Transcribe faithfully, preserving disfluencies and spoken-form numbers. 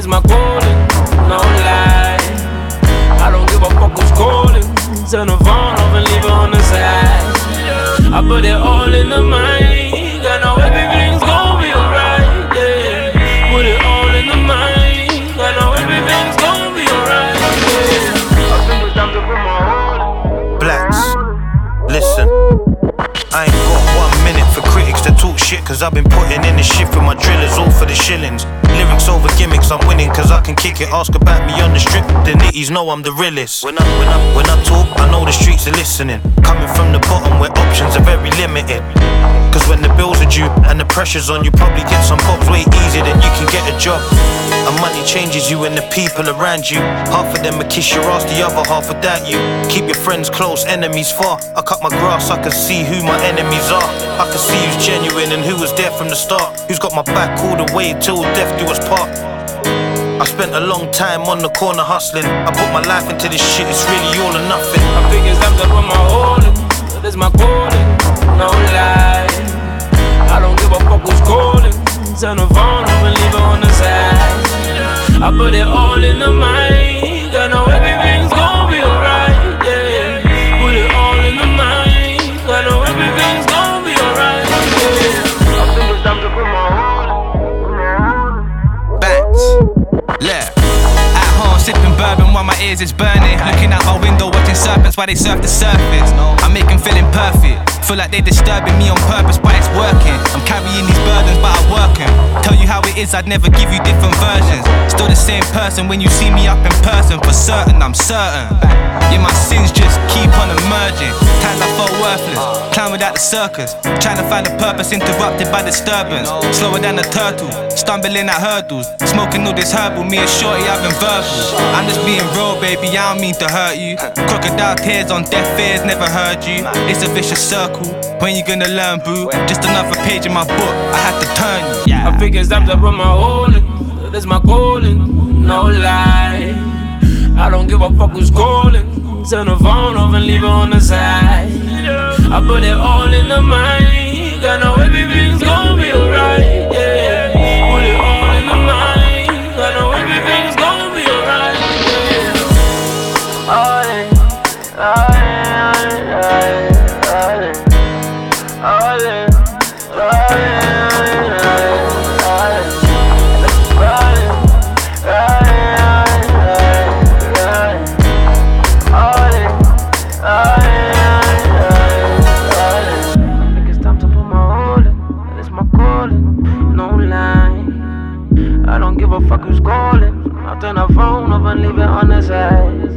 my calling, no lie. I don't give a fuck who's calling. Turn the phone off and leave it on the side. I put it all in the mic. I know everything's gonna be alright, yeah. Put it all in the mic. I know everything's gonna be alright, yeah. I think it's time to put my heart in. Blacks, listen, I ain't got one minute for critics to talk shit, cause I've been putting in the shit for my drillers, all for the shillings. Lyrics over gimmicks, I'm winning cause I can kick it. Ask about me on the strip, the nitties know I'm the realest. When I, when I, when I talk, I know the streets are listening. Coming from the bottom where options are very limited. Cause when the bills are due and the pressure's on, you probably get some bobs way easier than you can get a job. And money changes you and the people around you. Half of them will kiss your ass, the other half will doubt you. Keep your friends close, enemies far. I cut my grass, I can see who my enemies are. I can see who's genuine and who was there from the start. Who's got my back all the way till death do us part. I spent a long time on the corner hustling. I put my life into this shit, it's really all or nothing. I think it's time to put my all in. This my calling, no lie. I don't give a fuck who's calling. Turn the phone off and leave it on the side. I put it all in the mic. I know everything's gonna be alright, yeah. Put it all in the mic. I know everything's gonna be alright, yeah. I think it's time to put my heart in. Banks, left. At home sipping bourbon while my ears is burning. Looking out my window watching serpents while they surf the surface. I make them feeling perfect. Feel like they disturbing me on purpose, but it's working. I'm carrying these burdens, but I work 'em. Tell you how it is, I'd never give you different versions. Still the same person when you see me up in person. For certain, I'm certain. Yeah, my sins just keep on emerging. Times I felt worthless, clown without the circus. Trying to find a purpose, interrupted by disturbance. Slower than a turtle, stumbling at hurdles. Smoking all this herbal, me and Shorty having verbal. I'm just being real, baby, I don't mean to hurt you. Crocodile tears on deaf ears, never heard you. It's a vicious circle. When you gonna learn, boo? Just another page in my book, I have to turn you. Yeah. I think it's time to put my all in. This my calling, no lie. I don't give a fuck who's calling. Turn the phone off and leave it on the side. I put it all in the mic. I know everything's gonna be alright, yeah. Put it all in the mic. I know everything's gonna be alright, yeah. All in, all in, all in, all in. All in, all in, all in, all in, all in. I think it's time to put my all in. That's my calling, no lie. I don't give a fuck who's calling. I'll turn the phone off and leave it on the side.